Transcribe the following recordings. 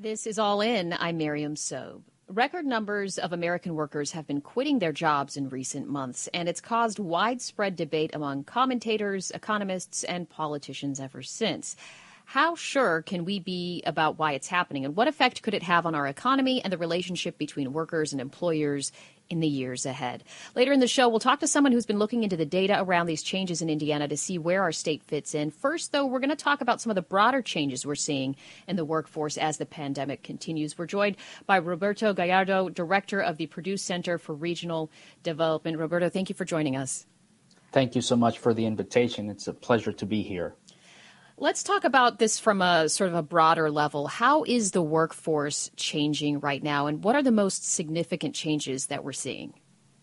This is All In. I'm Miriam Sobe. Record numbers of American workers have been quitting their jobs in recent months, and it's caused widespread debate among commentators, economists, and politicians ever since. How sure can we be about why it's happening, and what effect could it have on our economy and the relationship between workers and employers in the years ahead? Later in the show, we'll talk to someone who's been looking into the data around these changes in Indiana to see where our state fits in. First, though, we're going to talk about some of the broader changes we're seeing in the workforce as the pandemic continues. We're joined by Roberto Gallardo, director of the Purdue Center for Regional Development. Roberto, thank you for joining us. Thank you so much for the invitation. It's a pleasure to be here. Let's talk about this from a sort of a broader level. How is the workforce changing right now, and what are the most significant changes that we're seeing?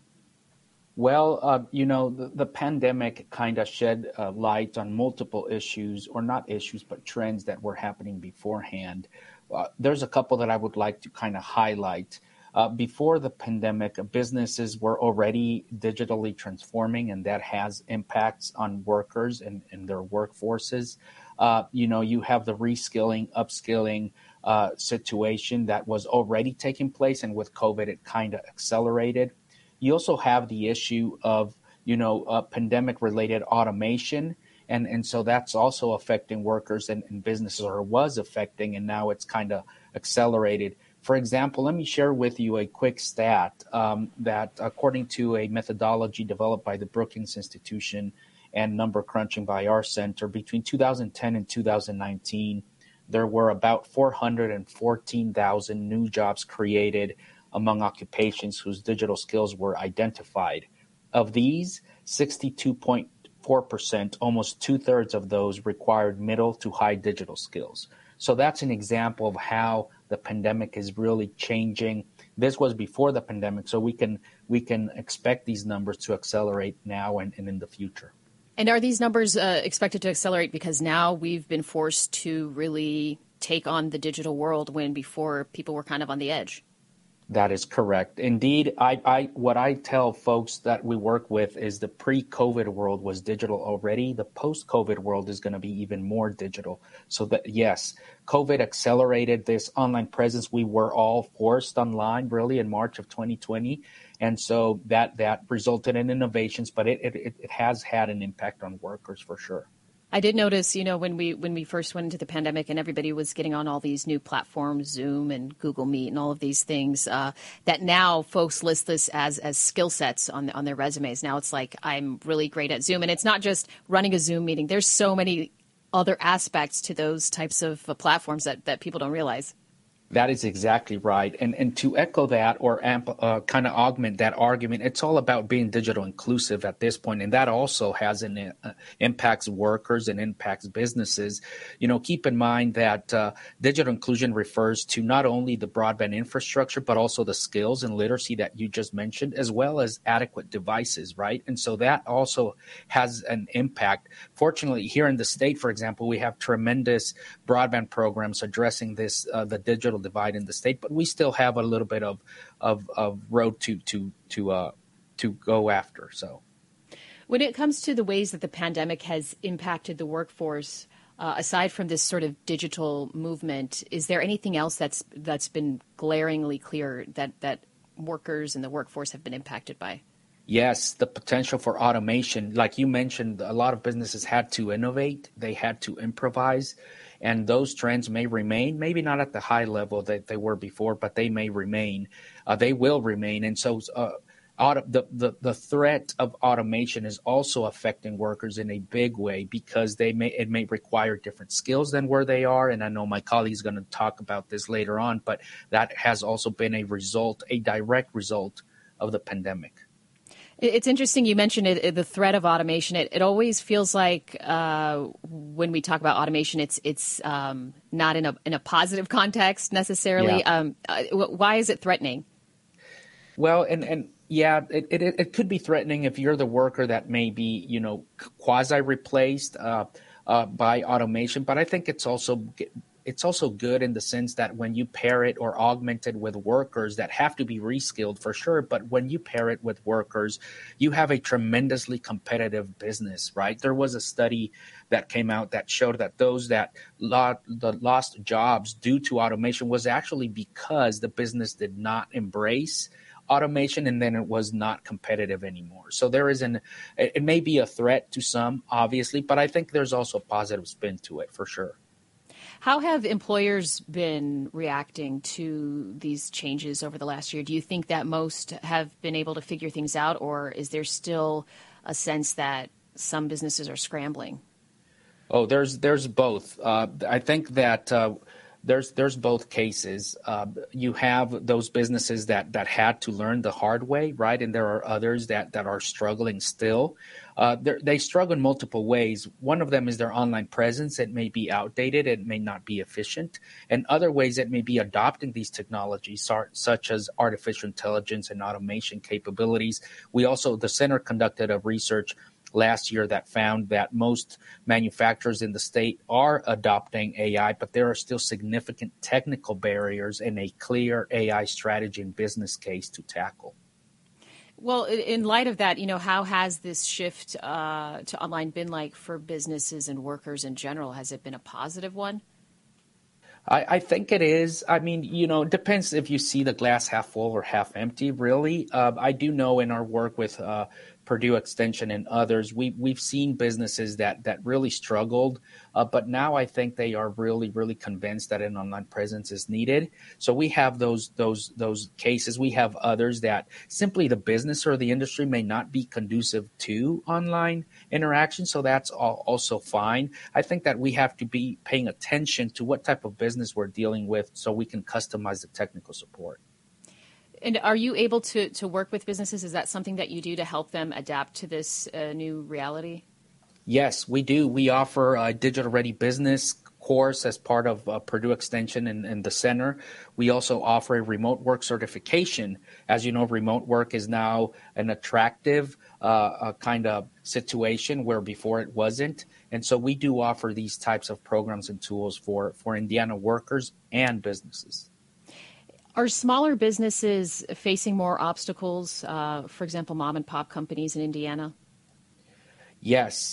Well, the pandemic kind of shed light on multiple issues, or not issues, but trends that were happening beforehand. There's a couple that I would like to kind of highlight. Before the pandemic, businesses were already digitally transforming, and that has impacts on workers and their workforces. You have the reskilling, upskilling situation that was already taking place, and with COVID, it kind of accelerated. You also have the issue of, pandemic-related automation, and so that's also affecting workers and businesses, or was affecting, and now it's kind of accelerated. For example, let me share with you a quick stat that according to a methodology developed by the Brookings Institution and number crunching by our center, between 2010 and 2019, there were about 414,000 new jobs created among occupations whose digital skills were identified. Of these, 62.4%, almost two-thirds of those, required middle to high digital skills. So that's an example of how the pandemic is really changing. This was before the pandemic, so we can expect these numbers to accelerate now and in the future. And are these numbers expected to accelerate because now we've been forced to really take on the digital world when before people were kind of on the edge? That is correct. Indeed, what I tell folks that we work with is the pre-COVID world was digital already. The post-COVID world is going to be even more digital. So that, yes, COVID accelerated this online presence. We were all forced online really in March of 2020. And so that resulted in innovations, but it has had an impact on workers for sure. I did notice, when we first went into the pandemic and everybody was getting on all these new platforms, Zoom and Google Meet and all of these things, that now folks list this as skill sets on their resumes. Now it's like, I'm really great at Zoom. And it's not just running a Zoom meeting. There's so many other aspects to those types of platforms that people don't realize. That is exactly right. And to echo that or kind of augment that argument, it's all about being digital inclusive at this point. And that also has an impacts workers and impacts businesses. Keep in mind that digital inclusion refers to not only the broadband infrastructure, but also the skills and literacy that you just mentioned, as well as adequate devices, right? And so that also has an impact. Fortunately, here in the state, for example, we have tremendous broadband programs addressing this, the digital divide in the state, but we still have a little bit of road to go after. So, when it comes to the ways that the pandemic has impacted the workforce, aside from this sort of digital movement, is there anything else that's been glaringly clear that workers and the workforce have been impacted by? Yes, the potential for automation. Like you mentioned, a lot of businesses had to innovate. They had to improvise. And those trends may remain, maybe not at the high level that they were before, but they may remain. They will remain. And so the threat of automation is also affecting workers in a big way because it may require different skills than where they are. And I know my colleague is going to talk about this later on, but that has also been a direct result of the pandemic. It's interesting you mentioned the threat of automation. It always feels like when we talk about automation, it's not in a positive context necessarily. Yeah. Why is it threatening? Well, yeah, it could be threatening if you're the worker that may be quasi replaced by automation. But I think it's also it's also good in the sense that when you pair it or augment it with workers that have to be reskilled for sure, but when you pair it with workers, you have a tremendously competitive business, right? There was a study that came out that showed that those that lost jobs due to automation was actually because the business did not embrace automation, and then it was not competitive anymore. So it may be a threat to some, obviously, but I think there's also a positive spin to it for sure. How have employers been reacting to these changes over the last year? Do you think that most have been able to figure things out, or is there still a sense that some businesses are scrambling? Oh, there's both. I think that there's both cases. You have those businesses that had to learn the hard way, right? And there are others that are struggling still. They struggle in multiple ways. One of them is their online presence. It may be outdated. It may not be efficient. And other ways it may be adopting these technologies, such as artificial intelligence and automation capabilities. The center conducted a research last year that found that most manufacturers in the state are adopting AI, but there are still significant technical barriers and a clear AI strategy and business case to tackle. Well, in light of that, how has this shift to online been like for businesses and workers in general? Has it been a positive one? I think it is. I mean, it depends if you see the glass half full or half empty, really. I do know in our work with Purdue Extension and others, we've seen businesses that really struggled, but now I think they are really, really convinced that an online presence is needed. So we have those cases. We have others that simply the business or the industry may not be conducive to online interaction. So that's also fine. I think that we have to be paying attention to what type of business we're dealing with so we can customize the technical support. And are you able to work with businesses? Is that something that you do to help them adapt to this new reality? Yes, we do. We offer a digital ready business course as part of Purdue Extension and the center. We also offer a remote work certification. As you know, remote work is now an attractive kind of situation where before it wasn't. And so we do offer these types of programs and tools for Indiana workers and businesses. Are smaller businesses facing more obstacles, for example, mom and pop companies in Indiana? Yes.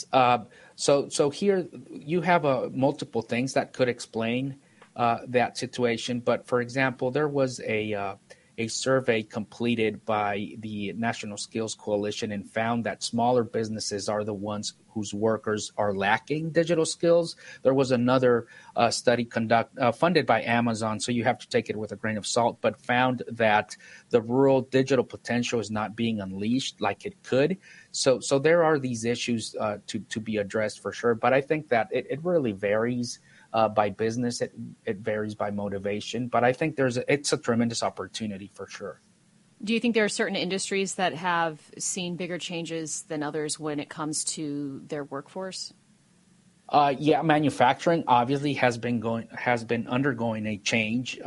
So here you have multiple things that could explain that situation. But for example, there was a survey completed by the National Skills Coalition and found that smaller businesses are the ones whose workers are lacking digital skills. There was another study funded by Amazon, so you have to take it with a grain of salt, but found that the rural digital potential is not being unleashed like it could. So there are these issues to be addressed for sure. But I think that it really varies by business. It varies by motivation. But I think it's a tremendous opportunity for sure. Do you think there are certain industries that have seen bigger changes than others when it comes to their workforce? Yeah, manufacturing obviously has been undergoing a change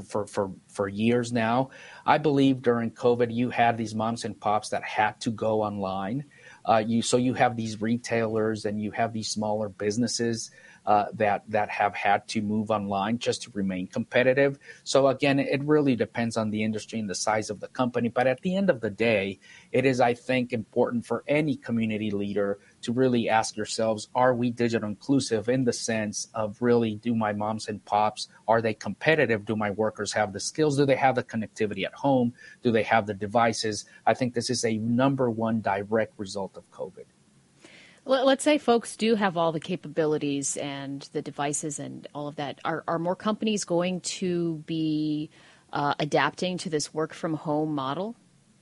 for years now. I believe during COVID, you had these moms and pops that had to go online. So you have these retailers and you have these smaller businesses that have had to move online just to remain competitive. So again, it really depends on the industry and the size of the company. But at the end of the day, it is, I think, important for any community leader to really ask yourselves, are we digital inclusive in the sense of really, do my moms and pops, are they competitive? Do my workers have the skills? Do they have the connectivity at home? Do they have the devices? I think this is a number one direct result of COVID. Let's say folks do have all the capabilities and the devices and all of that. Are more companies going to be adapting to this work from home model?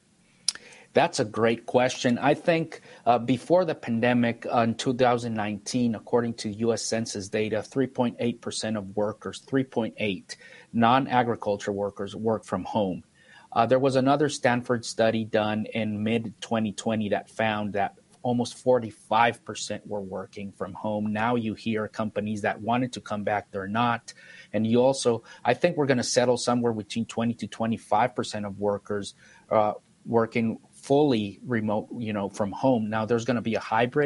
That's a great question. I think before the pandemic in 2019, according to U.S. Census data, 3.8% of workers, 3.8 non-agriculture workers work from home. There was another Stanford study done in mid-2020 that found that almost 45% were working from home. Now you hear companies that wanted to come back, they're not. And I think we're going to settle somewhere between 20 to 25% of workers working fully remote, from home. Now there's going to be a hybrid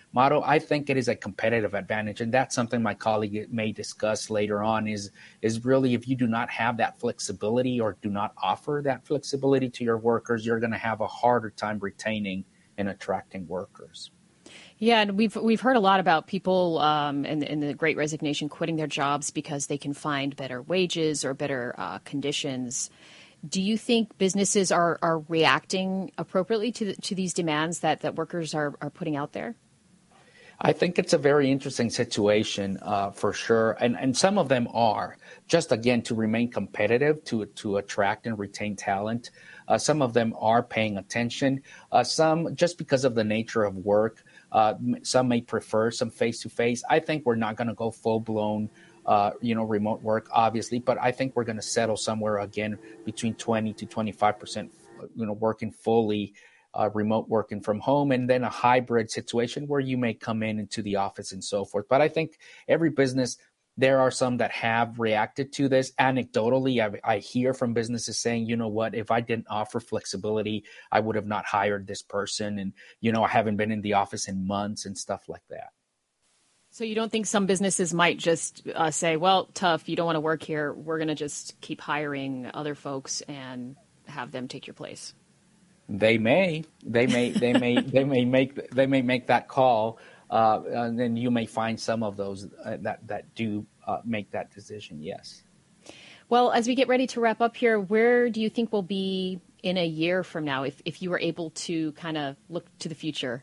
model, I think it is a competitive advantage. And that's something my colleague may discuss later on is really if you do not have that flexibility or do not offer that flexibility to your workers, you're going to have a harder time retaining and attracting workers. Yeah, and we've heard a lot about people in the Great Resignation quitting their jobs because they can find better wages or better conditions. Do you think businesses are reacting appropriately to these demands that workers are putting out there? I think it's a very interesting situation for sure. And some of them are just, again, to remain competitive, to attract and retain talent. Some of them are paying attention. Some just because of the nature of work. Some may prefer some face-to-face. I think we're not going to go full-blown, remote work, obviously, but I think we're going to settle somewhere, again, between 20 to 25%, working fully, remote working from home, and then a hybrid situation where you may come into the office and so forth. But I think every business, there are some that have reacted to this. Anecdotally, I hear from businesses saying, you know what, if I didn't offer flexibility, I would have not hired this person. And, I haven't been in the office in months and stuff like that. So you don't think some businesses might just say, well, tough, you don't want to work here. We're going to just keep hiring other folks and have them take your place? They may make that call. And then you may find some of those that do make that decision, yes. Well, as we get ready to wrap up here, where do you think we'll be in a year from now if you were able to kind of look to the future?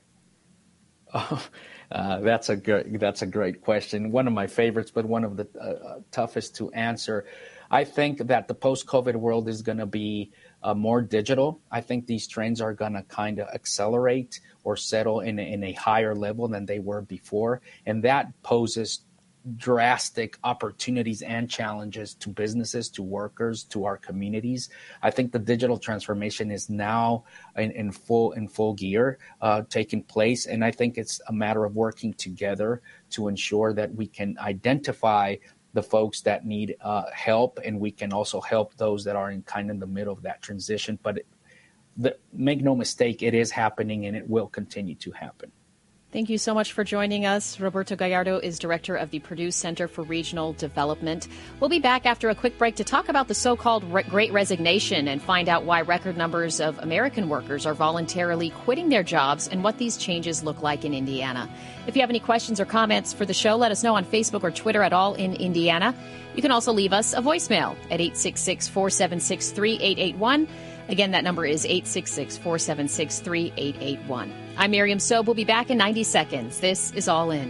That's a great question. One of my favorites, but one of the toughest to answer. I think that the post-COVID world is going to be more digital. I think these trends are going to kind of accelerate or settle in a higher level than they were before. And that poses drastic opportunities and challenges to businesses, to workers, to our communities. I think the digital transformation is now in full gear taking place. And I think it's a matter of working together to ensure that we can identify the folks that need help, and we can also help those that are in the middle of that transition. But make no mistake, it is happening and it will continue to happen. Thank you so much for joining us. Roberto Gallardo is director of the Purdue Center for Regional Development. We'll be back after a quick break to talk about the so-called Great Resignation and find out why record numbers of American workers are voluntarily quitting their jobs and what these changes look like in Indiana. If you have any questions or comments for the show, let us know on Facebook or Twitter at All in Indiana. You can also leave us a voicemail at 866-476-3881. Again, that number is 866-476-3881. I'm Miriam Sobe. We'll be back in 90 seconds. This is All In.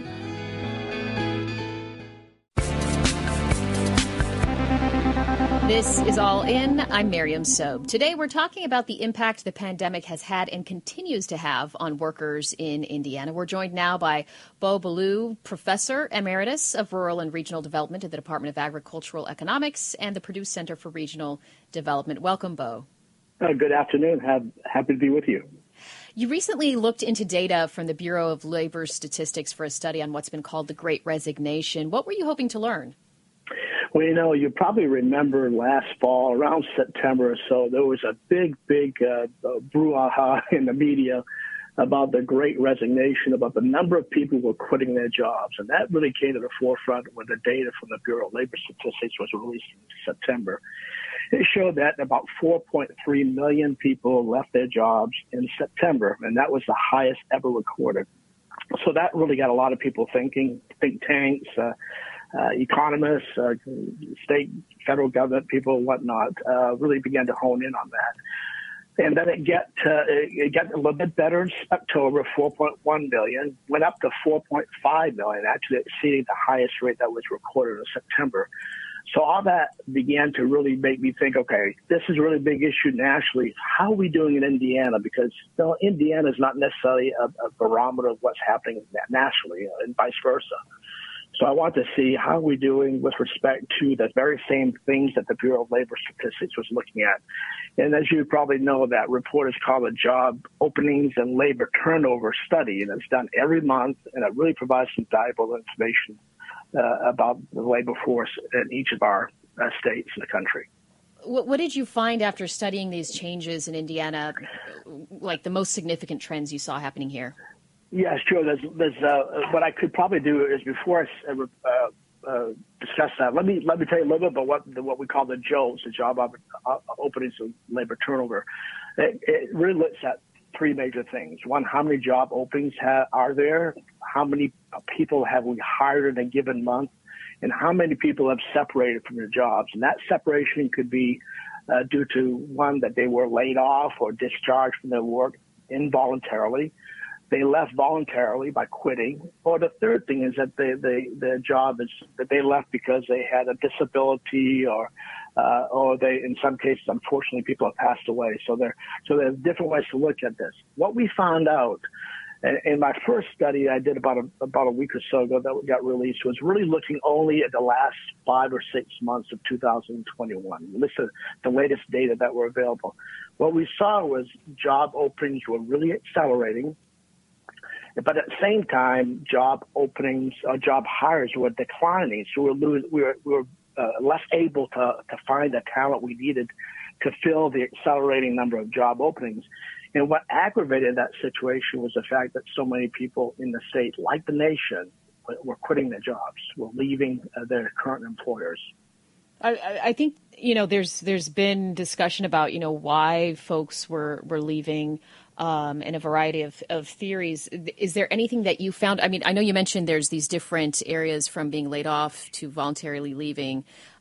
This is All In. I'm Miriam Sobe. Today we're talking about the impact the pandemic has had and continues to have on workers in Indiana. We're joined now by Beau Ballou, Professor Emeritus of Rural and Regional Development at the Department of Agricultural Economics and the Purdue Center for Regional Development. Welcome, Beau. Good afternoon. Happy to be with you. You recently looked into data from the Bureau of Labor Statistics for a study on what's been called the Great Resignation. What were you hoping to learn? Well, you probably remember last fall, around September or so, there was a big brouhaha in the media about the Great Resignation, about the number of people who were quitting their jobs. And that really came to the forefront when the data from the Bureau of Labor Statistics was released in September. It showed that about 4.3 million people left their jobs in September, and that was the highest ever recorded. So that really got a lot of people thinking. Think tanks, economists, state, federal government people, and whatnot, really began to hone in on that. And then it got a little bit better in October, 4.1 million, went up to 4.5 million, actually exceeding the highest rate that was recorded in September. So all that began to really make me think, okay, this is a really big issue nationally. How are we doing in Indiana? Because Indiana is not necessarily a barometer of what's happening nationally and vice versa. So I want to see how are we doing with respect to the very same things that the Bureau of Labor Statistics was looking at. And as you probably know, that report is called a Job Openings and Labor Turnover Study, and it's done every month, and it really provides some valuable information about the labor force in each of our states in the country. What did you find after studying these changes in Indiana, like the most significant trends you saw happening here? Yeah, sure. There's what I could probably do is before I discuss that. Let me tell you a little bit about what we call the JOLTS, the job openings and labor turnover. It really looks at three major things. One, how many job openings are there? How many people have we hired in a given month? And how many people have separated from their jobs? And that separation could be due to one, that they were laid off or discharged from their work involuntarily. They left voluntarily by quitting. Or the third thing is that their job is that they left because they had a disability or they, in some cases, unfortunately, people have passed away. So there's different ways to look at this. What we found out in my first study I did about a week or so ago that got released was really looking only at the last 5 or 6 months of 2021. This is the latest data that were available. What we saw was job openings were really accelerating, but at the same time, job openings or job hires were declining. So we were less able to find the talent we needed to fill the accelerating number of job openings. And what aggravated that situation was the fact that so many people in the state, like the nation, were quitting their jobs, were leaving their current employers. I think, there's been discussion about, why folks were leaving and a variety of theories. Is there anything that you found? I mean, I know you mentioned there's these different areas from being laid off to voluntarily leaving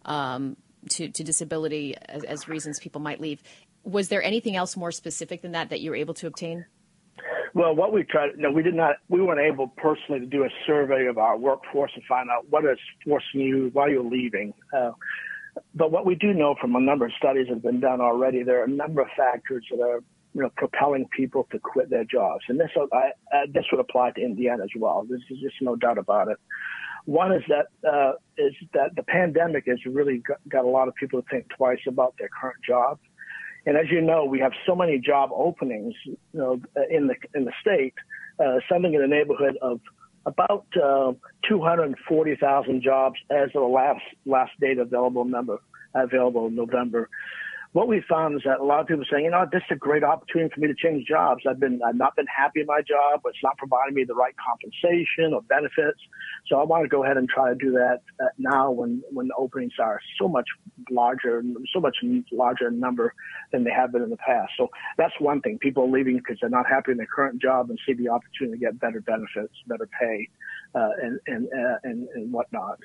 to disability as reasons people might leave. Was there anything else more specific than that you were able to obtain? Well, what we tried, we weren't able personally to do a survey of our workforce and find out what is forcing you, why you're leaving. But what we do know from a number of studies that have been done already, there are a number of factors that are, propelling people to quit their jobs. And this would apply to Indiana as well. There's just no doubt about it. One is that the pandemic has really got a lot of people to think twice about their current job. And as you know, we have so many job openings, in the state, something in the neighborhood of about 240,000 jobs as of the last date available in November. What we found is that a lot of people are saying, this is a great opportunity for me to change jobs. I've not been happy in my job, but it's not providing me the right compensation or benefits. So I want to go ahead and try to do that now when the openings are so much larger number than they have been in the past. So that's one thing. People are leaving because they're not happy in their current job and see the opportunity to get better benefits, better pay, and whatnot.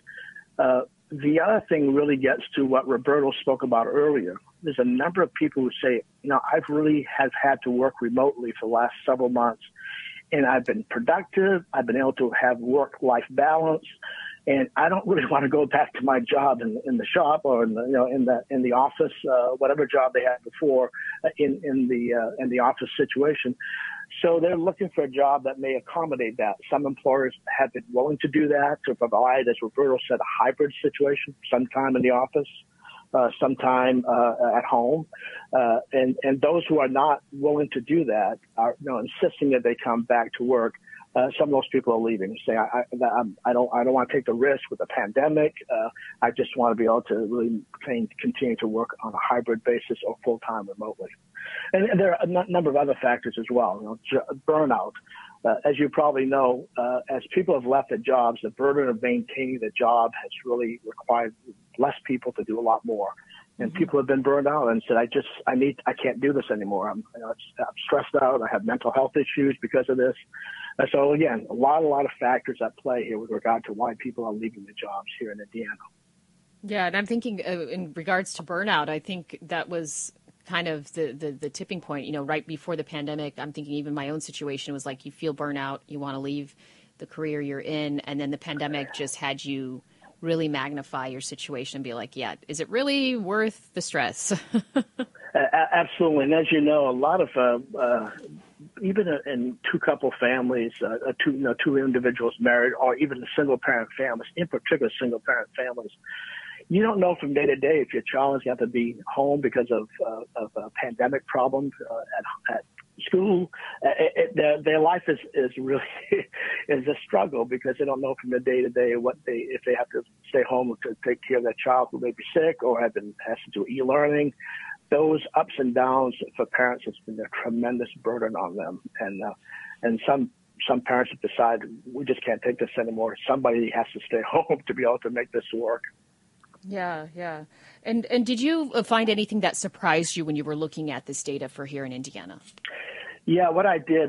The other thing really gets to what Roberto spoke about earlier. There's a number of people who say, I've really had to work remotely for the last several months, and I've been productive. I've been able to have work-life balance, and I don't really want to go back to my job in the shop or in the office, whatever job they had before in the office situation. So they're looking for a job that may accommodate that. Some employers have been willing to do that, to provide, as Roberto said, a hybrid situation, sometime in the office, sometime at home. And those who are not willing to do that are insisting that they come back to work. Some of those people are leaving, saying, I don't want to take the risk with the pandemic. I just want to be able to really continue to work on a hybrid basis or full-time remotely. And there are a number of other factors as well. Burnout. As you probably know, as people have left their jobs, the burden of maintaining the job has really required less people to do a lot more. And people have been burned out and said, I can't do this anymore. I'm stressed out. I have mental health issues because of this. So again, a lot of factors at play here with regard to why people are leaving their jobs here in Indiana. Yeah, and I'm thinking in regards to burnout, I think that was kind of the tipping point, right before the pandemic. I'm thinking even my own situation was like, you feel burnout, you want to leave the career you're in, and then the pandemic just had you really magnify your situation and be like, yeah, is it really worth the stress? Absolutely. And as you know, a lot of even in two-couple families, two individuals married, or even single-parent families, in particular single-parent families, you don't know from day to day if your child is going to be home because of a pandemic problem at school. Their life is really is a struggle because they don't know from the day to day if they have to stay home to take care of their child who may be sick or has to do e-learning. Those ups and downs for parents has been a tremendous burden on them, and some some parents have decided we just can't take this anymore. Somebody has to stay home to be able to make this work. Yeah, yeah. And did you find anything that surprised you when you were looking at this data for here in Indiana? Yeah, what I did,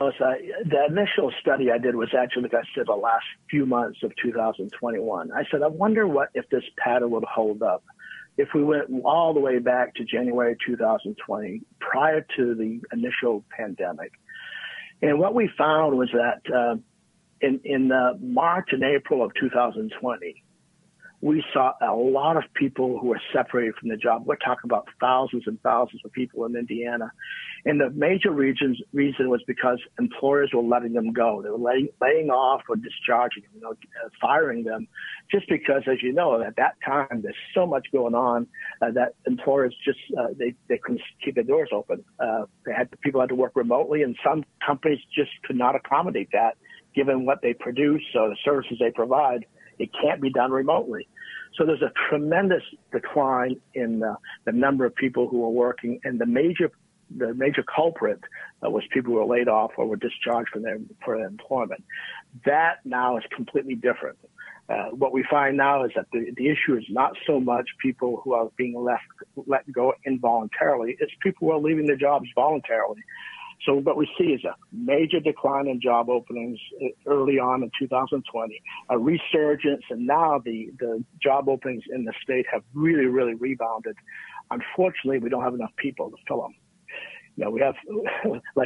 the initial study I did was actually, like I said, the last few months of 2021. I said, I wonder if this pattern would hold up. If we went all the way back to January 2020, prior to the initial pandemic. And what we found was that in March and April of 2020, we saw a lot of people who were separated from the job. We're talking about thousands and thousands of people in Indiana. And the major reason was because employers were letting them go. They were laying off or discharging them, firing them, just because, as you know, at that time, there's so much going on that employers just, they couldn't keep their doors open. People had to work remotely, and some companies just could not accommodate that, given what they produce or the services they provide. It can't be done remotely. So there's a tremendous decline in the number of people who are working, and the major culprit was people who were laid off or were discharged from their employment. That now is completely different. What we find now is that the issue is not so much people who are being let go involuntarily, it's people who are leaving their jobs voluntarily. So what we see is a major decline in job openings early on in 2020, a resurgence, and now the job openings in the state have really, really rebounded. Unfortunately, we don't have enough people to fill them. We have, like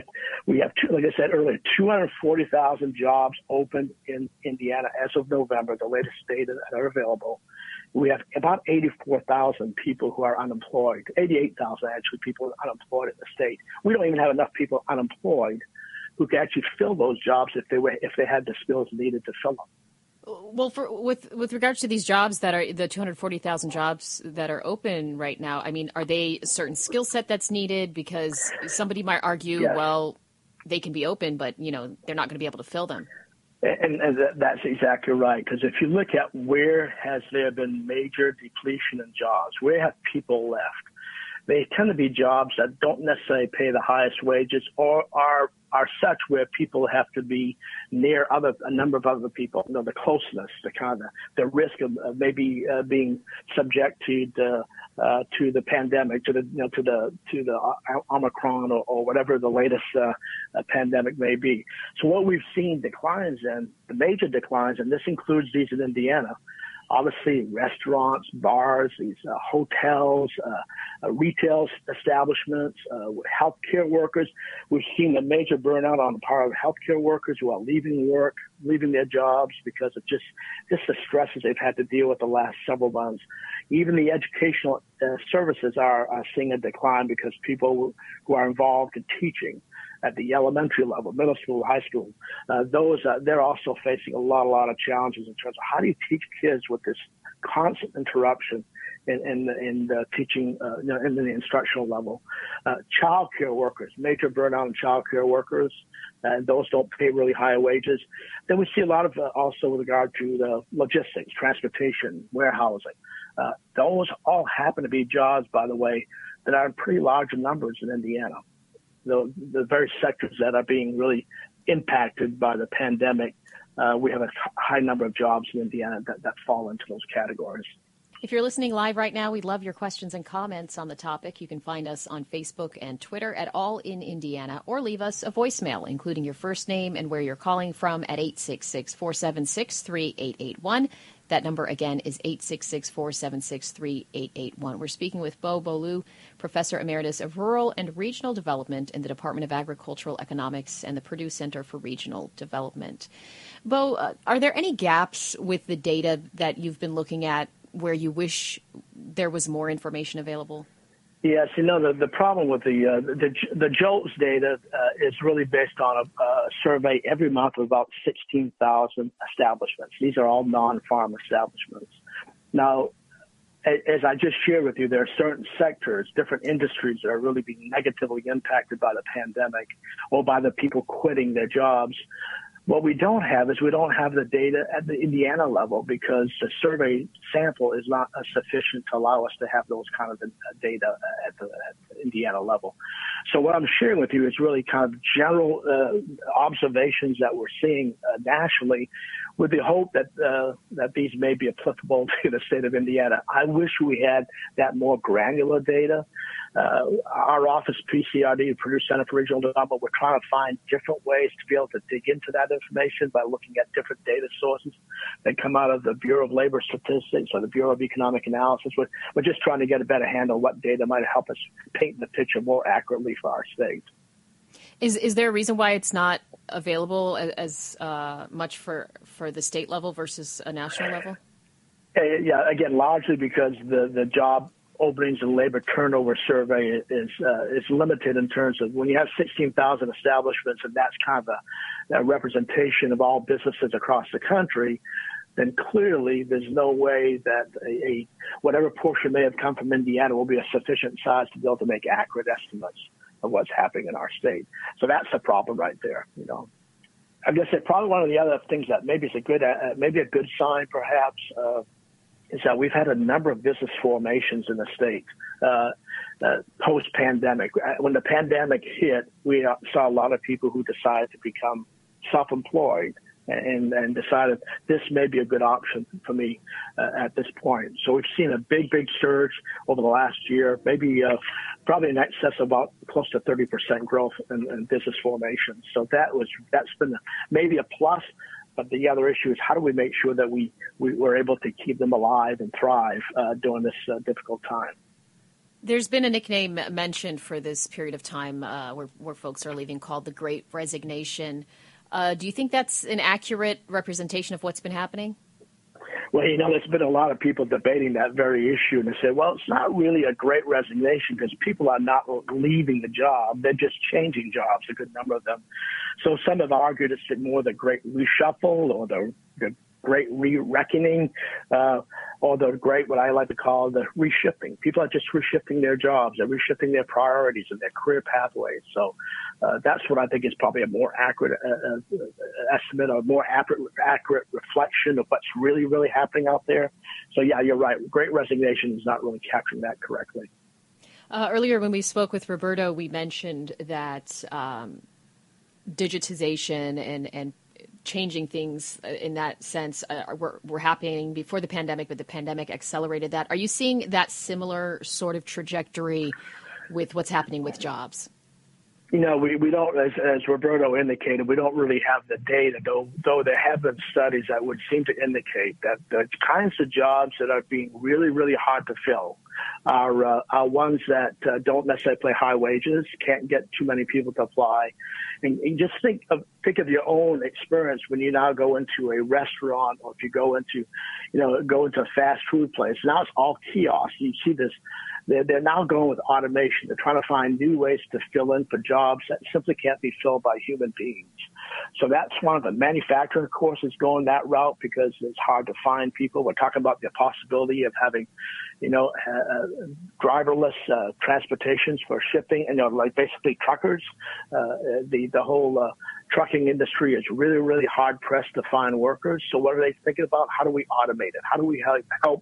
I said earlier, 240,000 jobs opened in Indiana as of November, the latest data that are available. We have about 84,000 people who are unemployed, 88,000 actually people unemployed in the state. We don't even have enough people unemployed who could actually fill those jobs if they had the skills needed to fill them. Well, with regards to these jobs that are the 240,000 jobs that are open right now, I mean, are they a certain skill set that's needed? Because somebody might argue, yes. Well, they can be open, but they're not going to be able to fill them. And that's exactly right. Because if you look at where has there been major depletion in jobs, where have people left? They tend to be jobs that don't necessarily pay the highest wages or are such where people have to be near a number of other people. The closeness, the risk of maybe being subject to the pandemic, to the Omicron or whatever the latest pandemic may be. So what we've seen declines in, the major declines, and this includes these in Indiana. Obviously, restaurants, bars, these hotels, retail establishments, healthcare workers. We've seen a major burnout on the part of healthcare workers who are leaving their jobs because of just the stresses they've had to deal with the last several months. Even the educational services are seeing a decline because people who are involved in teaching at the elementary level, middle school, high school, they're also facing a lot of challenges in terms of how do you teach kids with this constant interruption in teaching, in the instructional level. Child care workers, major burnout in child care workers, and those don't pay really high wages. Then we see a lot of also with regard to the logistics, transportation, warehousing. Those all happen to be jobs, by the way, that are in pretty large numbers in Indiana. The very sectors that are being really impacted by the pandemic, we have a high number of jobs in Indiana that fall into those categories. If you're listening live right now, we'd love your questions and comments on the topic. You can find us on Facebook and Twitter at All in Indiana, or leave us a voicemail, including your first name and where you're calling from at 866-476-3881. That number, again, is 866-476-3881. We're speaking with Bo Beaulieu, Professor Emeritus of Rural and Regional Development in the Department of Agricultural Economics and the Purdue Center for Regional Development. Bo, are there any gaps with the data that you've been looking at where you wish there was more information available? Yes, the problem with the JOLTS data is really based on a survey every month of about 16,000 establishments. These are all non-farm establishments. Now, as I just shared with you, there are certain sectors, different industries that are really being negatively impacted by the pandemic or by the people quitting their jobs. What we don't have is we don't have the data at the Indiana level because the survey sample is not sufficient to allow us to have those kind of data at the Indiana level. So what I'm sharing with you is really kind of general observations that we're seeing nationally, with the hope that that these may be applicable to the state of Indiana. I wish we had that more granular data. Our office, PCRD, Purdue Center for Regional Development, we're trying to find different ways to be able to dig into that information by looking at different data sources that come out of the Bureau of Labor Statistics or the Bureau of Economic Analysis. We're just trying to get a better handle on what data might help us paint the picture more accurately for our state. Is there a reason why it's not available as much for the state level versus a national level? Yeah, again, largely because the job openings and labor turnover survey is limited in terms of when you have 16,000 establishments and that's kind of a representation of all businesses across the country, then clearly there's no way that whatever portion may have come from Indiana will be a sufficient size to be able to make accurate estimates of what's happening in our state. So that's the problem right there, you know. I guess that probably one of the other things that maybe is a good sign perhaps is that we've had a number of business formations in the state post-pandemic. When the pandemic hit, we saw a lot of people who decided to become self-employed and decided this may be a good option for me at this point. So we've seen a big surge over the last year, maybe probably in excess of about close to 30% growth in business formation. So that's been maybe a plus. But the other issue is how do we make sure that we were able to keep them alive and thrive during this difficult time? There's been a nickname mentioned for this period of time where folks are leaving called the Great Resignation. Do you think that's an accurate representation of what's been happening? Well, you know, there's been a lot of people debating that very issue, and they say, well, it's not really a great resignation because people are not leaving the job. They're just changing jobs, a good number of them. So some have argued it's more the great reshuffle or the great re-reckoning or the great, what I like to call the reshifting. People are just reshifting their jobs. They're reshifting their priorities and their career pathways. So that's what I think is probably a more accurate estimate or more accurate reflection of what's really, really happening out there. So, yeah, you're right. Great resignation is not really capturing that correctly. Earlier when we spoke with Roberto, we mentioned that digitization and changing things in that sense were happening before the pandemic, but the pandemic accelerated that. Are you seeing that similar sort of trajectory with what's happening with jobs? You know, we don't, as Roberto indicated, we don't really have the data, though there have been studies that would seem to indicate that the kinds of jobs that are being really, really hard to fill are ones that don't necessarily pay high wages, can't get too many people to apply. And just think of your own experience when you now go into a restaurant or if you go into a fast food place. Now it's all kiosks. You see this. They're now going with automation. They're trying to find new ways to fill in for jobs that simply can't be filled by human beings. So that's one of the manufacturing, of course, is going that route because it's hard to find people. We're talking about the possibility of having, driverless transportations for shipping, and like basically truckers. The whole trucking industry is really, really hard pressed to find workers. So what are they thinking about? How do we automate it? How do we help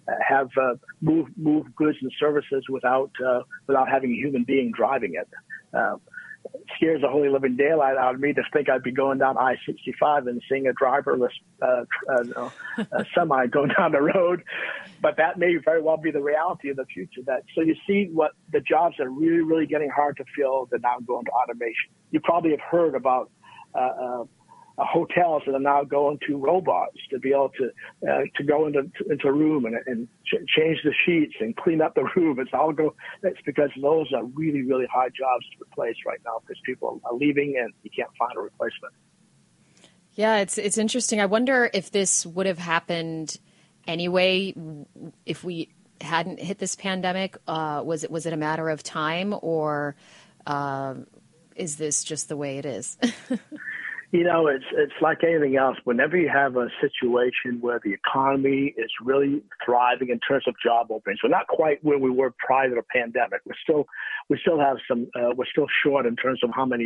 move goods and services without having a human being driving it? Scares the holy living daylight out of me to think I'd be going down I-65 and seeing a driverless semi going down the road. But that may very well be the reality of the future. So you see what the jobs that are really, really getting hard to fill, they're now going to automation. You probably have heard about hotels that are now going to robots to be able to go into a room and change the sheets and clean up the room. It's because those are really, really hard jobs to replace right now because people are leaving and you can't find a replacement. Yeah, it's interesting. I wonder if this would have happened anyway if we hadn't hit this pandemic. Was it a matter of time, or is this just the way it is? You know, it's like anything else. Whenever you have a situation where the economy is really thriving in terms of job openings, we're not quite where we were prior to the pandemic. We still have some. We're still short in terms of how many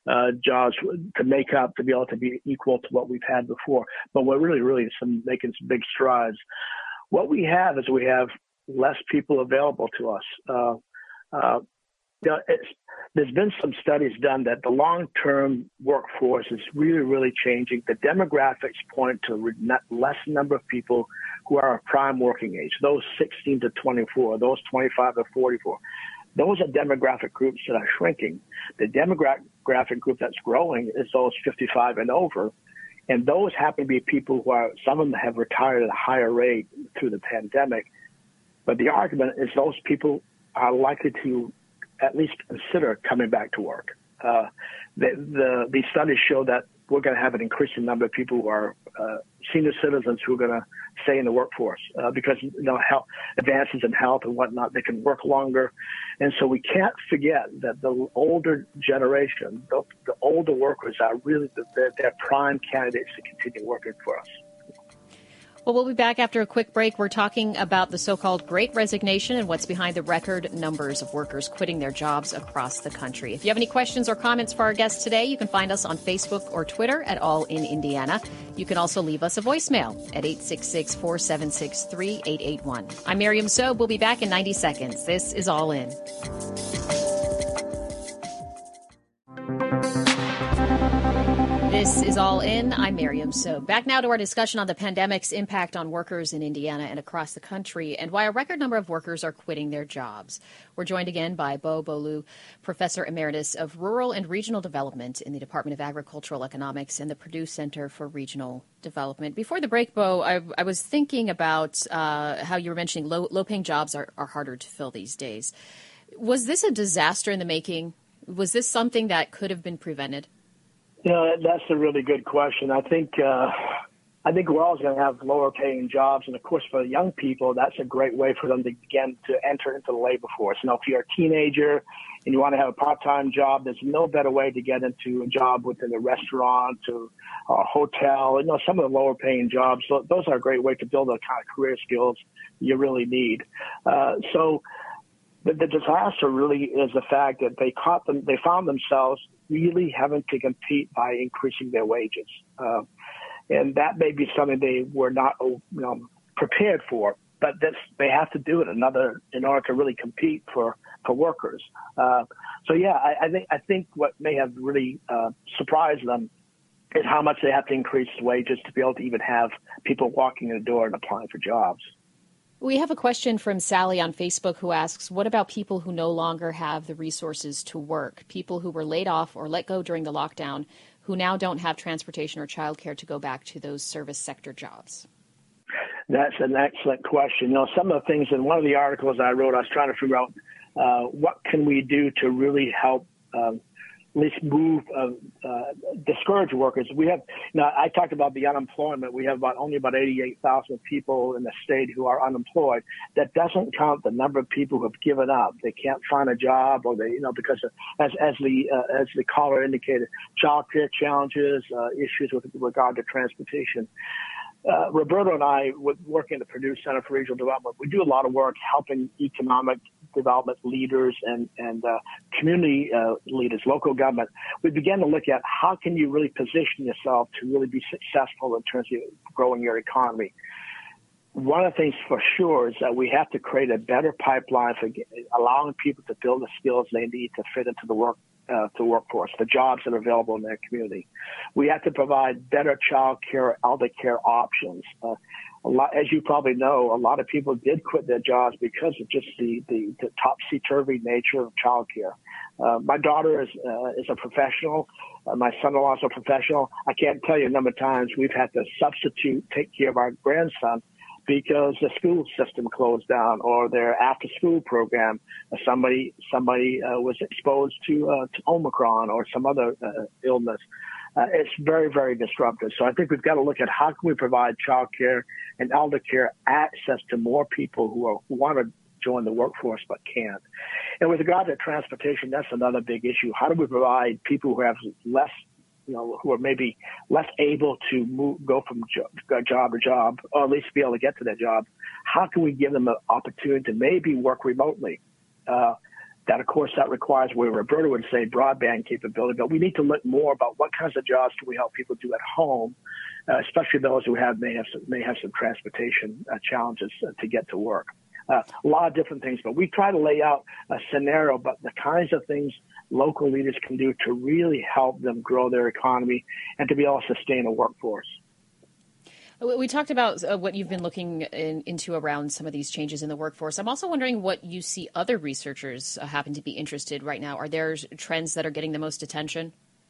jobs to make up, to be able to be equal to what we've had before. But we're really making some big strides. What we have is we have less people available to us. There's been some studies done that the long-term workforce is really changing. The demographics point to less number of people who are of prime working age, those 16 to 24, those 25 to 44. Those are demographic groups that are shrinking. The demographic group that's growing is those 55 and over. And those happen to be people who are, some of them have retired at a higher rate through the pandemic. But the argument is those people are likely to at least consider coming back to work. These studies show that we're going to have an increasing number of people who are senior citizens who are going to stay in the workforce because health, advances in health and whatnot, they can work longer. And so we can't forget that the older generation, the older workers are really they're prime candidates to continue working for us. Well, we'll be back after a quick break. We're talking about the so-called Great Resignation and what's behind the record numbers of workers quitting their jobs across the country. If you have any questions or comments for our guests today, you can find us on Facebook or Twitter at All in Indiana. You can also leave us a voicemail at 866-476-3881. I'm Miriam Sobe. We'll be back in 90 seconds. This is All In. This is All In. I'm Miriam Sobe. Back now to our discussion on the pandemic's impact on workers in Indiana and across the country and why a record number of workers are quitting their jobs. We're joined again by Bo Bolu, Professor Emeritus of Rural and Regional Development in the Department of Agricultural Economics and the Purdue Center for Regional Development. Before the break, Bo, I was thinking about how you were mentioning low-paying jobs are harder to fill these days. Was this a disaster in the making? Was this something that could have been prevented? That's a really good question. I think we're always going to have lower paying jobs. And of course, for young people, that's a great way for them to begin to enter into the labor force. If you're a teenager and you want to have a part-time job, there's no better way to get into a job within a restaurant or a hotel. Some of the lower paying jobs, those are a great way to build the kind of career skills you really need. So the disaster really is the fact that they found themselves really having to compete by increasing their wages. And that may be something they were not prepared for, but they have to do it in order to really compete for workers. I think what may have really surprised them is how much they have to increase wages to be able to even have people walking in the door and applying for jobs. We have a question from Sally on Facebook who asks, what about people who no longer have the resources to work, people who were laid off or let go during the lockdown, who now don't have transportation or childcare to go back to those service sector jobs? That's an excellent question. Some of the things in one of the articles I wrote, I was trying to figure out what can we do to really help at least discourage workers. We have, I talked about the unemployment. We have only about 88,000 people in the state who are unemployed. That doesn't count the number of people who have given up. They can't find a job, or because as the caller indicated, child care challenges, issues with regard to transportation. Roberto and I, working at the Purdue Center for Regional Development, we do a lot of work helping economic development leaders and community leaders, local government. We began to look at how can you really position yourself to really be successful in terms of growing your economy. One of the things for sure is that we have to create a better pipeline for allowing people to build the skills they need to fit into the workforce, the jobs that are available in their community. We have to provide better child care, elder care options. As you probably know, a lot of people did quit their jobs because of just the topsy-turvy nature of child care. My daughter is a professional. My son-in-law is a professional. I can't tell you a number of times we've had to take care of our grandson because the school system closed down or their after-school program. Somebody was exposed to Omicron or some other illness. It's very, very disruptive. So I think we've got to look at how can we provide child care and elder care access to more people who want to join the workforce but can't. And with regard to transportation, that's another big issue. How do we provide people who have less, who are maybe less able to go from job to job, or at least be able to get to their job? How can we give them an opportunity to maybe work remotely? That, of course, that requires where Roberto would say broadband capability, but we need to look more about what kinds of jobs do we help people do at home, especially those who may have some transportation challenges to get to work. A lot of different things, but we try to lay out a scenario, but the kinds of things local leaders can do to really help them grow their economy and to be able to sustain a workforce. We talked about what you've been looking into around some of these changes in the workforce. I'm also wondering what you see other researchers happen to be interested right now. Are there trends that are getting the most attention?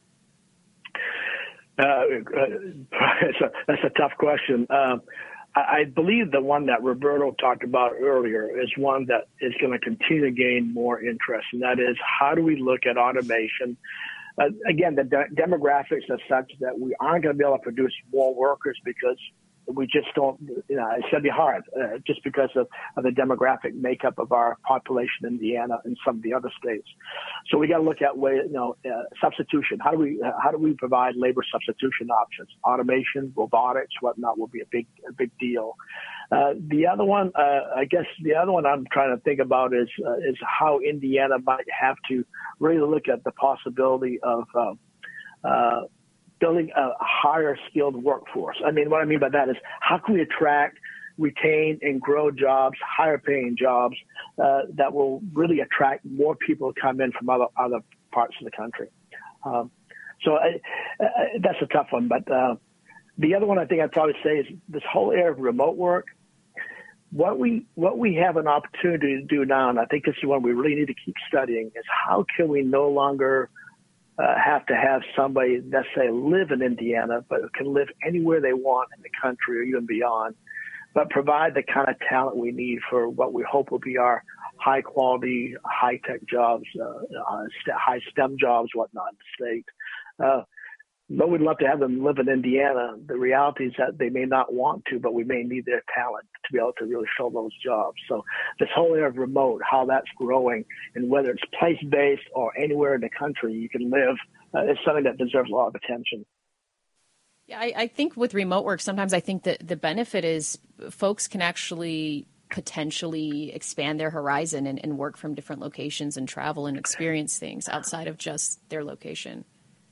That's a tough question. I believe the one that Roberto talked about earlier is one that is going to continue to gain more interest, and that is how do we look at automation? Again, the demographics are such that we aren't going to be able to produce more workers because we just don't, it's going to be hard just because of the demographic makeup of our population in Indiana and some of the other states. So we got to look at substitution. How do we provide labor substitution options? Automation, robotics, whatnot will be a big deal. The other one, I'm trying to think about is how Indiana might have to really look at the possibility of building a higher skilled workforce. I mean, what I mean by that is how can we attract, retain, and grow jobs, higher paying jobs that will really attract more people to come in from other parts of the country. So that's a tough one. But the other one I think I'd probably say is this whole area of remote work. What we have an opportunity to do now, and I think this is one we really need to keep studying, is how can we no longer have to have somebody, let's say, live in Indiana, but can live anywhere they want in the country or even beyond, but provide the kind of talent we need for what we hope will be our high-quality, high-tech jobs, high STEM jobs, whatnot in the state. Though we'd love to have them live in Indiana, the reality is that they may not want to, but we may need their talent to be able to really fill those jobs. So this whole area of remote, how that's growing, and whether it's place-based or anywhere in the country you can live, is something that deserves a lot of attention. Yeah, I think with remote work, sometimes I think that the benefit is folks can actually potentially expand their horizon and work from different locations and travel and experience things outside of just their location.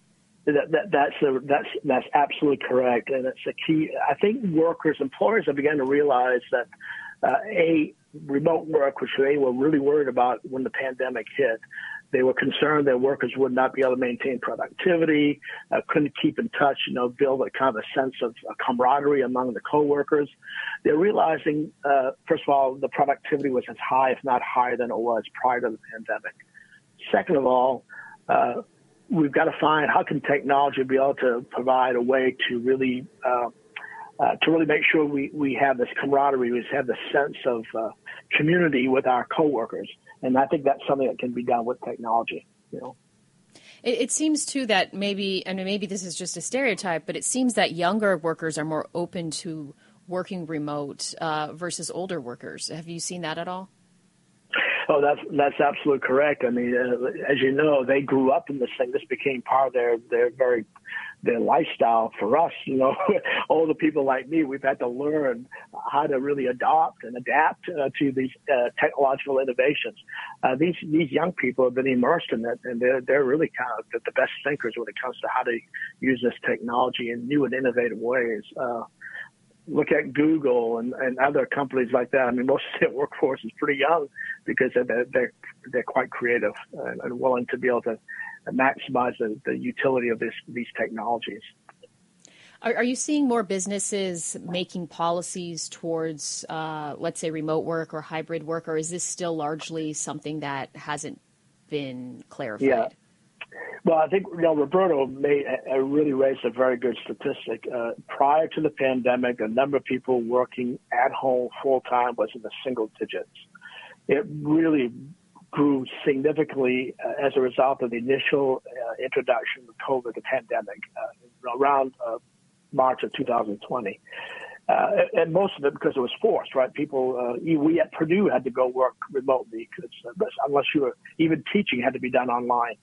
That's absolutely correct, and it's a key. I think employers have begun to realize that remote work, which they were really worried about when the pandemic hit. They were concerned that workers would not be able to maintain productivity, couldn't keep in touch, build a kind of a sense of camaraderie among the coworkers. They're realizing, first of all, the productivity was as high, if not higher, than it was prior to the pandemic. Second of all, we've got to find how can technology be able to provide a way to really make sure we have this camaraderie, we have this sense of community with our coworkers, and I think that's something that can be done with technology. It seems too that maybe this is just a stereotype, but it seems that younger workers are more open to working remote versus older workers. Have you seen that at all? Oh, that's absolutely correct. I mean, as you know, they grew up in this thing. This became part of their lifestyle. For us, older people like me, we've had to learn how to really adopt and adapt to these technological innovations. These young people have been immersed in it, and they're really kind of the best thinkers when it comes to how to use this technology in new and innovative ways. Look at Google and other companies like that. I mean, most of their workforce is pretty young because they're quite creative and willing to be able to maximize the utility of these technologies. Are you seeing more businesses making policies towards, let's say, remote work or hybrid work, or is this still largely something that hasn't been clarified? Yeah. Well, I think Roberto really raised a very good statistic. Prior to the pandemic, the number of people working at home full-time was in the single digits. It really grew significantly as a result of the initial introduction of COVID, the pandemic, around March of 2020. And most of it because it was forced, right? People, we at Purdue had to go work remotely because unless you were even teaching, had to be done online.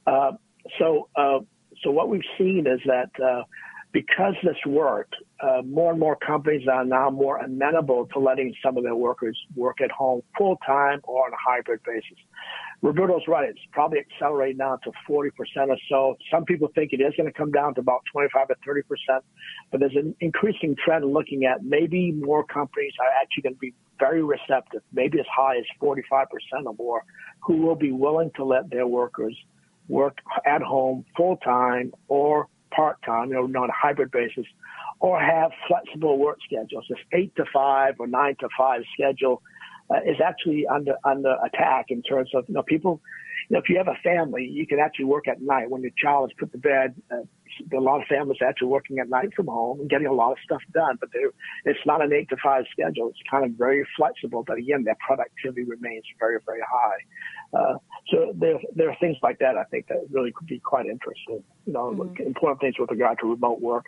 So what we've seen is that because this worked, more and more companies are now more amenable to letting some of their workers work at home full time or on a hybrid basis. Roberto's right. It's probably accelerating now to 40% or so. Some people think it is going to come down to about 25 to 30%, but there's an increasing trend looking at maybe more companies are actually going to be very receptive, maybe as high as 45% or more, who will be willing to let their workers work at home full-time or part-time, on a hybrid basis, or have flexible work schedules. This 8 to 5 or 9 to 5 schedule is actually under attack in terms of, people, if you have a family, you can actually work at night when your child is put to bed. A lot of families are actually working at night from home and getting a lot of stuff done, but it's not an 8 to 5 schedule. It's kind of very flexible, but again, their productivity remains very, very high. So there are things like that I think that really could be quite interesting, important things with regard to remote work.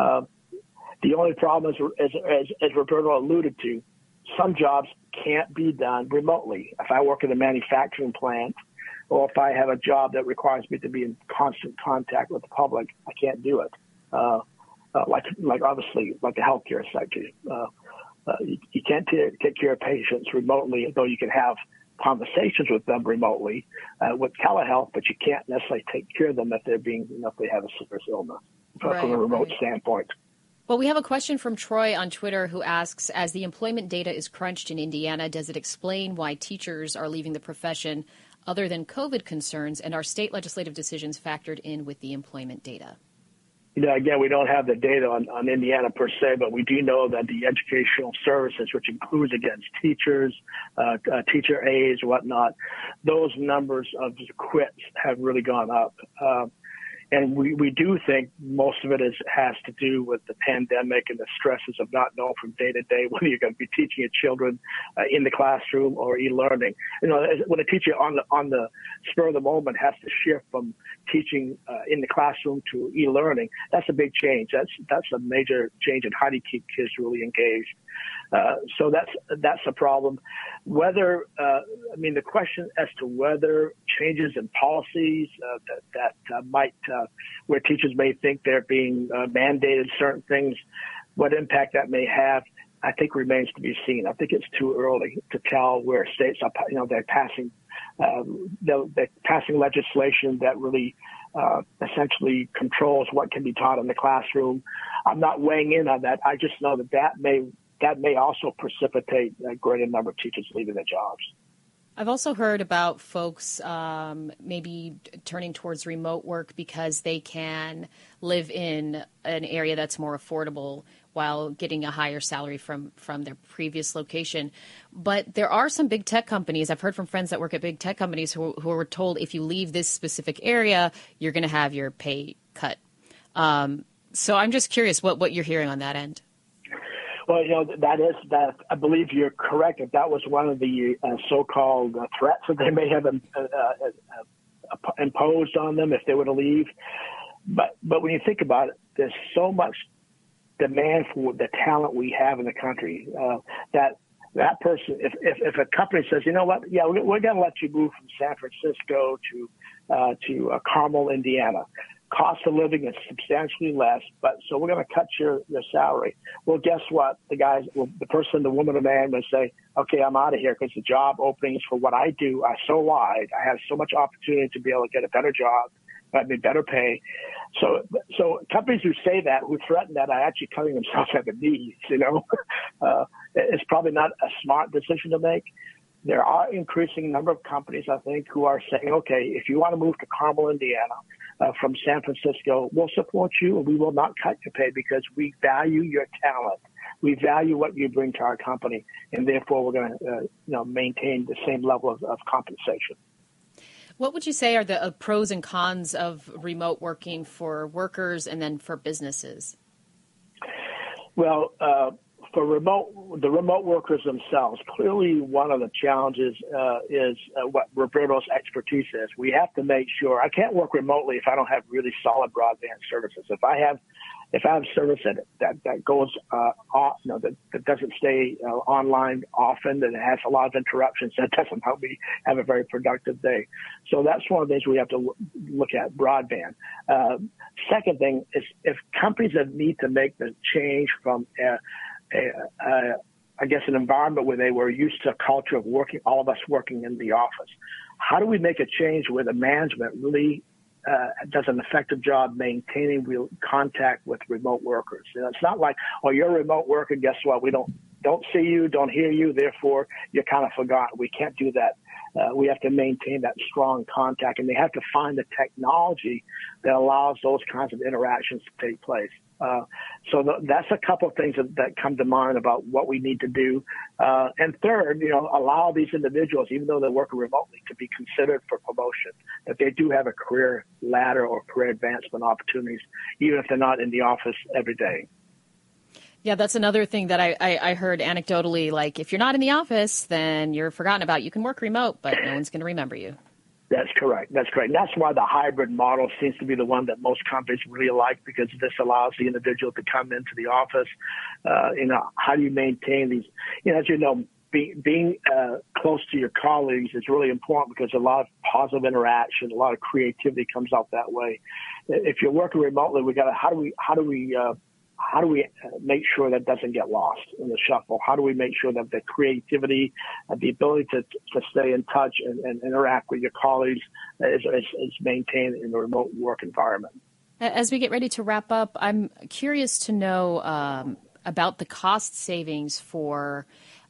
The only problem is, as Roberto alluded to, some jobs can't be done remotely. If I work in a manufacturing plant, or if I have a job that requires me to be in constant contact with the public, I can't do it. Like obviously, like the healthcare sector, you can't take care of patients remotely, though you can have conversations with them remotely with telehealth, but you can't necessarily take care of them if they have a serious illness from a remote standpoint. Well, we have a question from Troy on Twitter who asks, as the employment data is crunched in Indiana, does it explain why teachers are leaving the profession other than COVID concerns, and are state legislative decisions factored in with the employment data? Again, we don't have the data on Indiana per se, but we do know that the educational services, which includes, again, teachers, teacher aides, whatnot, those numbers of quits have really gone up. And we do think most of it has to do with the pandemic and the stresses of not knowing from day to day whether you're going to be teaching your children in the classroom or e-learning. When a teacher on the spur of the moment has to shift from teaching in the classroom to e-learning, that's a big change. That's a major change in how do you keep kids really engaged. So that's a problem. The question as to whether changes in policies that might, where teachers may think they're being mandated certain things, what impact that may have, I think remains to be seen. I think it's too early to tell where states are, they're passing legislation that really essentially controls what can be taught in the classroom. I'm not weighing in on that. I just know that may also precipitate a greater number of teachers leaving their jobs. I've also heard about folks maybe turning towards remote work because they can live in an area that's more affordable while getting a higher salary from their previous location. But there are some big tech companies. I've heard from friends that work at big tech companies who were told if you leave this specific area, you're going to have your pay cut. So I'm just curious what you're hearing on that end. Well, that I believe you're correct. If that was one of the so-called threats that they may have imposed on them if they were to leave. But when you think about it, there's so much demand for the talent we have in the country that person, if a company says, you know what, yeah, we're going to let you move from San Francisco to Carmel, Indiana. Cost of living is substantially less, but so we're going to cut your salary. Well, guess what? The person, the woman, the man will say, okay, I'm out of here because the job openings for what I do are so wide. I have so much opportunity to be able to get a better job, better pay. So companies who say that, who threaten that, are actually cutting themselves at the knees, It's probably not a smart decision to make. There are increasing number of companies, I think, who are saying, okay, if you want to move to Carmel, Indiana, from San Francisco, we'll support you and we will not cut your pay because we value your talent. We value what you bring to our company, and therefore we're going to maintain the same level of compensation. What would you say are the pros and cons of remote working for workers and then for businesses? Well, for the remote workers themselves, clearly one of the challenges is what Roberto's expertise is. We have to make sure I can't work remotely if I don't have really solid broadband services. If I have service that goes that doesn't stay online often, that it has a lot of interruptions, that doesn't help me have a very productive day. So that's one of the things we have to look at, broadband. Second thing is if companies that need to make the change from an environment where they were used to a culture of working, all of us working in the office. How do we make a change where the management really does an effective job maintaining real contact with remote workers? You know, it's not like, oh, you're a remote worker, guess what? We don't see you, don't hear you, therefore you're kind of forgotten. We can't do that. We have to maintain that strong contact, and they have to find the technology that allows those kinds of interactions to take place. So that's a couple of things that come to mind about what we need to do. And third, you know, allow these individuals, even though they're working remotely, to be considered for promotion, that they do have a career ladder or career advancement opportunities, even if they're not in the office every day. Yeah, that's another thing that I heard anecdotally, like if you're not in the office, then you're forgotten about. You can work remote, but no one's going to remember you. That's correct. That's correct. And that's why the hybrid model seems to be the one that most companies really like, because this allows the individual to come into the office. You know, how do you maintain these? You know, as you know, being close to your colleagues is really important because a lot of positive interaction, a lot of creativity comes out that way. If you're working remotely, how do we make sure that doesn't get lost in the shuffle? How do we make sure that the creativity, the ability to stay in touch and interact with your colleagues is maintained in the remote work environment? As we get ready to wrap up, I'm curious to know about the cost savings for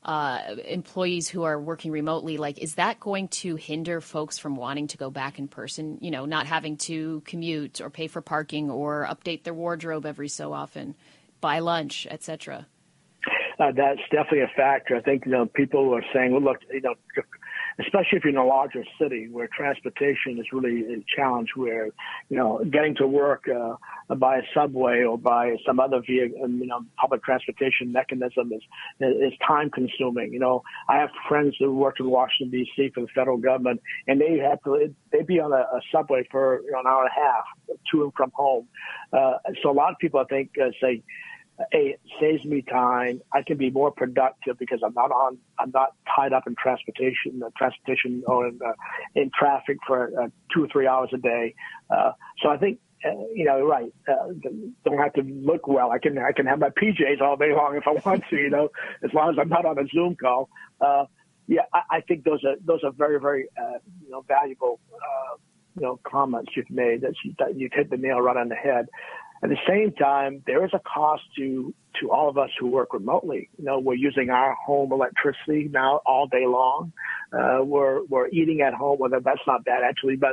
employees who are working remotely. Like, is that going to hinder folks from wanting to go back in person, you know, not having to commute or pay for parking or update their wardrobe every so often, buy lunch, et cetera? That's definitely a factor. I think, you know, people are saying, well, look, you know, especially if you're in a larger city where transportation is really a challenge, where, you know, getting to work by a subway or by some other vehicle, you know, public transportation mechanism is time consuming. You know, I have friends who work in Washington, D.C. for the federal government, and they'd be on a subway for, you know, an hour and a half to and from home. So a lot of people, I think, say, hey, it saves me time. I can be more productive because I'm not tied up in transportation or in traffic for 2 or 3 hours a day. So I think, you know, right. Don't have to look well. I can have my PJs all day long if I want to, you know, as long as I'm not on a Zoom call. Yeah, I think those are very, very, you know, valuable, you know, comments you've made that you've hit the nail right on the head. At the same time, there is a cost to all of us who work remotely. You know, we're using our home electricity now all day long. We're eating at home, whether that's not bad actually, but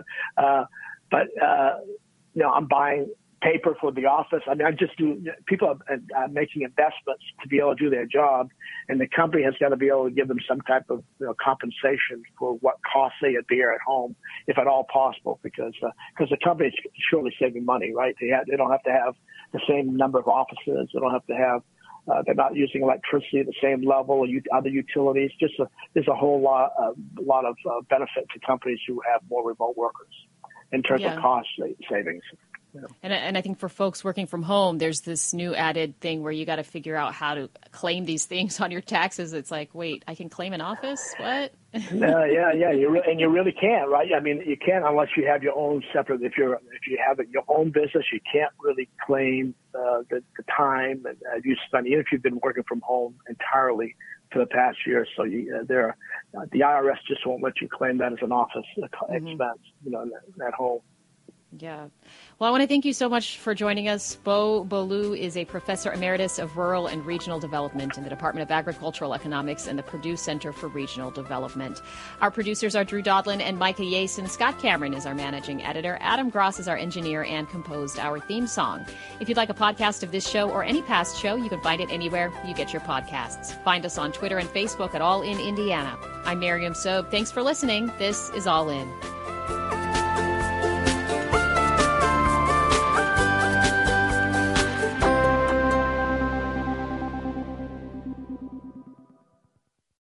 you know, I'm buying paper for the office. I mean, people are making investments to be able to do their job, and the company has got to be able to give them some type of, you know, compensation for what costs they bear at home, if at all possible, because the company is surely saving money, right? They don't have to have the same number of offices. They don't have to have. They're not using electricity at the same level or other utilities. There's a whole lot of benefit to companies who have more remote workers in terms of cost savings. Yeah. And I think for folks working from home, there's this new added thing where you got to figure out how to claim these things on your taxes. It's like, wait, I can claim an office? What? Yeah. You really can't, right? I mean, you can't unless you have your own separate. If you have your own business, you can't really claim the time and you spend, even if you've been working from home entirely for the past year. So the IRS just won't let you claim that as an office expense, you know, at home. Yeah. Well, I want to thank you so much for joining us. Bo Beaulieu is a professor emeritus of rural and regional development in the Department of Agricultural Economics and the Purdue Center for Regional Development. Our producers are Drew Dodlin and Micah Yason. Scott Cameron is our managing editor. Adam Gross is our engineer and composed our theme song. If you'd like a podcast of this show or any past show, you can find it anywhere you get your podcasts. Find us on Twitter and Facebook at All In Indiana. I'm Miriam Sobe. Thanks for listening. This is All In.